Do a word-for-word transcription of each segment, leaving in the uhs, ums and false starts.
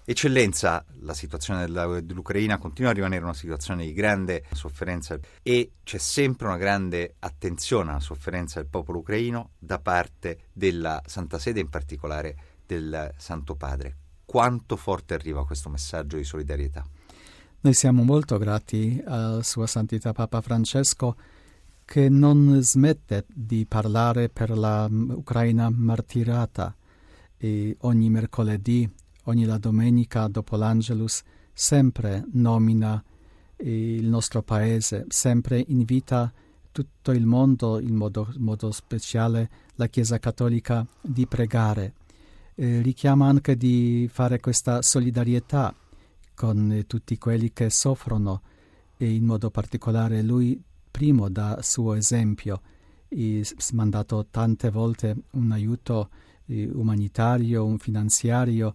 Eccellenza, la situazione della, dell'Ucraina continua a rimanere una situazione di grande sofferenza e c'è sempre una grande attenzione alla sofferenza del popolo ucraino da parte della Santa Sede, in particolare del Santo Padre. Quanto forte arriva questo messaggio di solidarietà? Noi siamo molto grati a Sua Santità Papa Francesco, che non smette di parlare per la Ucraina martirata e ogni mercoledì, ogni la domenica dopo l'Angelus, sempre nomina il nostro paese, sempre invita tutto il mondo, in modo, modo speciale la Chiesa Cattolica, di pregare. Eh, richiama anche di fare questa solidarietà con eh, tutti quelli che soffrono, e in modo particolare lui primo dà suo esempio, e ha mandato tante volte un aiuto eh, umanitario, un finanziario,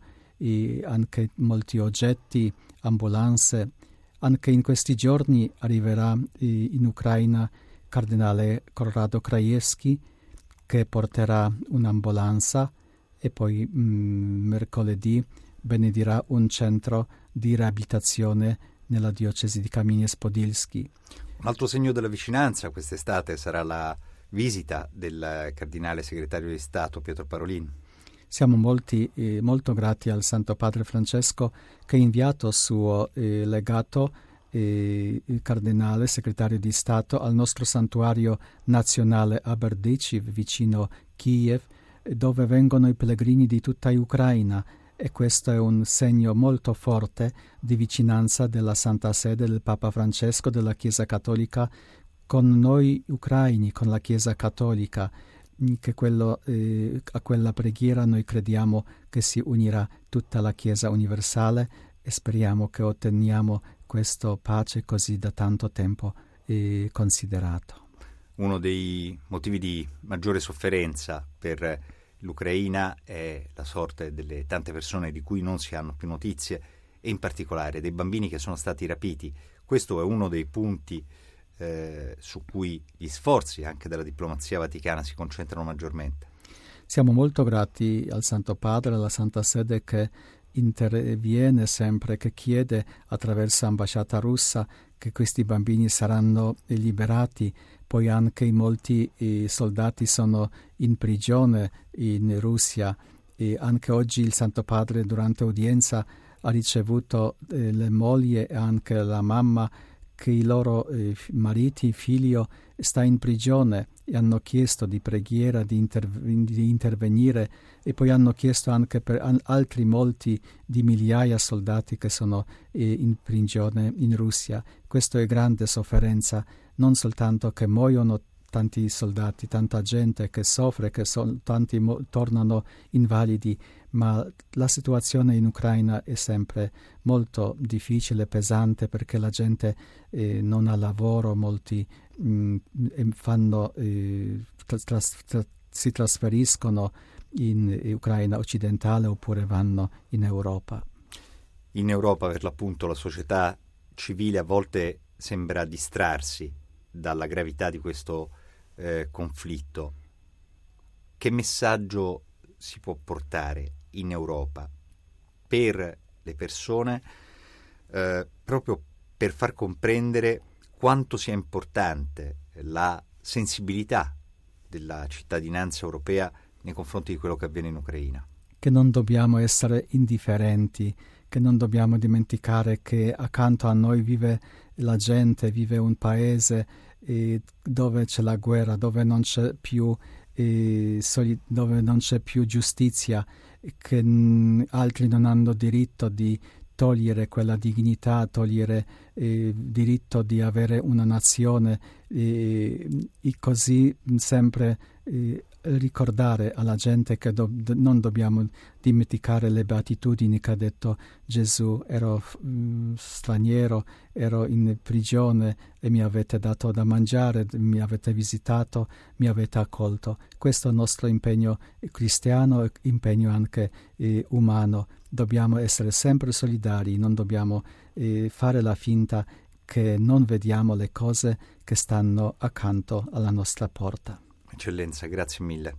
e anche molti oggetti, ambulanze. Anche in questi giorni arriverà eh, in Ucraina Cardinale Corrado Krajewski, che porterà un'ambulanza, e poi mh, mercoledì benedirà un centro di riabilitazione nella diocesi di Kamieniec-Podilski. Un altro segno della vicinanza quest'estate sarà la visita del Cardinale Segretario di Stato Pietro Parolin. Siamo molti, eh, molto grati al Santo Padre Francesco, che ha inviato suo eh, legato, eh, il Cardinale Segretario di Stato, al nostro santuario nazionale a Berdychiv, vicino Kiev, dove vengono i pellegrini di tutta Ucraina, e questo è un segno molto forte di vicinanza della Santa Sede, del Papa Francesco, della Chiesa Cattolica con noi ucraini, con la Chiesa Cattolica, che quello, eh, a quella preghiera noi crediamo che si unirà tutta la Chiesa universale, e speriamo che otteniamo questa pace così da tanto tempo eh, considerato. Uno dei motivi di maggiore sofferenza per l'Ucraina è la sorte delle tante persone di cui non si hanno più notizie, e in particolare dei bambini che sono stati rapiti. Questo è uno dei punti eh, su cui gli sforzi anche della diplomazia vaticana si concentrano maggiormente. Siamo molto grati al Santo Padre, alla Santa Sede, che interviene sempre, che chiede attraverso l'ambasciata russa che questi bambini saranno liberati. Poi anche molti eh, soldati sono in prigione in Russia, e anche oggi il Santo Padre durante udienza ha ricevuto eh, le mogli e anche la mamma, che i loro eh, mariti, figlio, sta in prigione, e hanno chiesto di preghiera di, interv- di intervenire, e poi hanno chiesto anche per an- altri molti di migliaia di soldati che sono eh, in prigione in Russia. Questo è grande sofferenza, non soltanto che muoiono tanti soldati, tanta gente che soffre, che so- tanti mo- tornano invalidi, ma la situazione in Ucraina è sempre molto difficile, pesante, perché la gente eh, non ha lavoro, molti mh, fanno, eh, tras- tra- si trasferiscono in Ucraina occidentale oppure vanno in Europa. In Europa, per l'appunto, la società civile a volte sembra distrarsi dalla gravità di questo eh, conflitto. Che messaggio si può portare in Europa per le persone eh, proprio per far comprendere quanto sia importante la sensibilità della cittadinanza europea nei confronti di quello che avviene in Ucraina? Che non dobbiamo essere indifferenti, che non dobbiamo dimenticare che accanto a noi vive la gente, vive un paese eh, dove c'è la guerra, dove non c'è più eh, soli- dove non c'è più giustizia, che mh, altri non hanno diritto di togliere quella dignità, togliere il eh, diritto di avere una nazione, eh, e così sempre eh, ricordare alla gente che do- non dobbiamo dimenticare le beatitudini che ha detto Gesù: ero mh, straniero, ero in prigione e mi avete dato da mangiare, mi avete visitato, mi avete accolto. Questo è il nostro impegno cristiano e impegno anche eh, umano. Dobbiamo essere sempre solidari, non dobbiamo eh, fare la finta che non vediamo le cose che stanno accanto alla nostra porta. Eccellenza, grazie mille.